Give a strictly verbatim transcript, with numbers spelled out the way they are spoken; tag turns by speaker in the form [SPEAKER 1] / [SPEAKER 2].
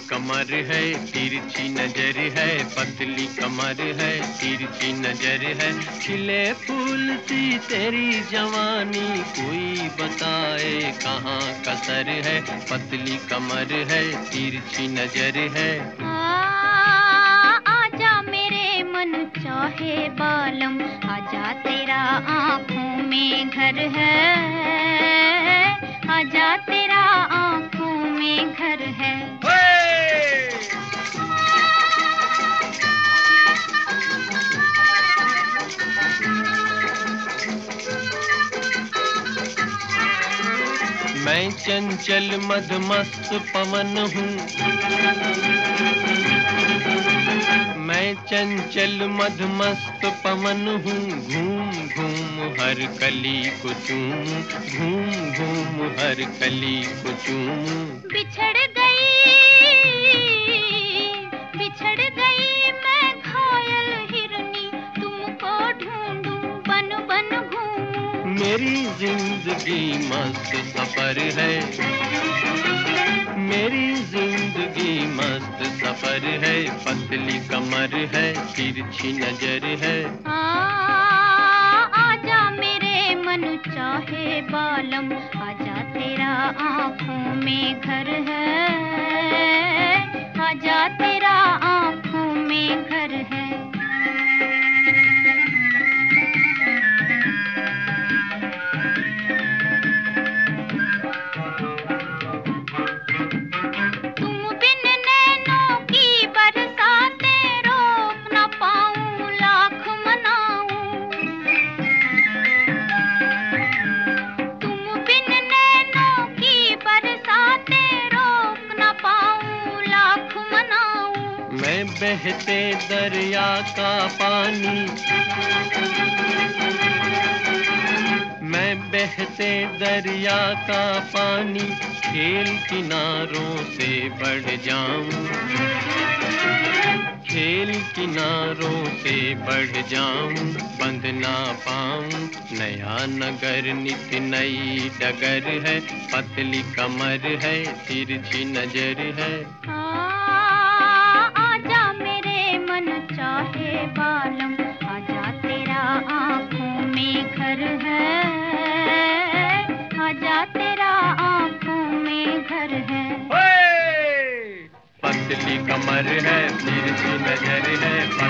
[SPEAKER 1] कमर है, तिरछी नजर है, पतली कमर है, तिरछी नजर है, खिले फूल सी तेरी जवानी, कोई बताए कहाँ कसर है, पतली कमर है, तिरछी नजर है।
[SPEAKER 2] आ, आजा मेरे मन चाहे बालम, आजा तेरा आँखों में घर है, आजा तेरा आँखों में घर है।
[SPEAKER 1] मैं चंचल मदमस्त पवन हूँ, मैं चंचल मदमस्त पवन हूँ, घूम घूम हर कली को चूमूं, घूम घूम हर कली को चूमूं।
[SPEAKER 2] बिछड़ गई बिछड़ गई मैं घायल हिरनी, तुमको ढूंढूं बन बन घूमूं।
[SPEAKER 1] मेरी जिंदगी मस्त सफर है, मेरी जिंदगी मस्त सफर है, पतली कमर है, तिरछी नजर है।
[SPEAKER 2] आ, आजा मेरे मन चाहे बालम, आजा तेरा आँखों में घर है, आजा तेरा आँखों में घर है।
[SPEAKER 1] मैं बहते दरिया का पानी, मैं बहते दरिया का पानी, खेल किनारों से बढ़ जाऊं, खेल किनारों से बढ़ जाऊं, बंद ना पाऊं, नया नगर नित नई डगर है, पतली कमर है, तिरछी नजर है।
[SPEAKER 2] चाहे बालम, आजा तेरा आँखों में घर है, आजा तेरा आँखों में घर है।
[SPEAKER 1] पतली कमर है, तिरछी नजर है।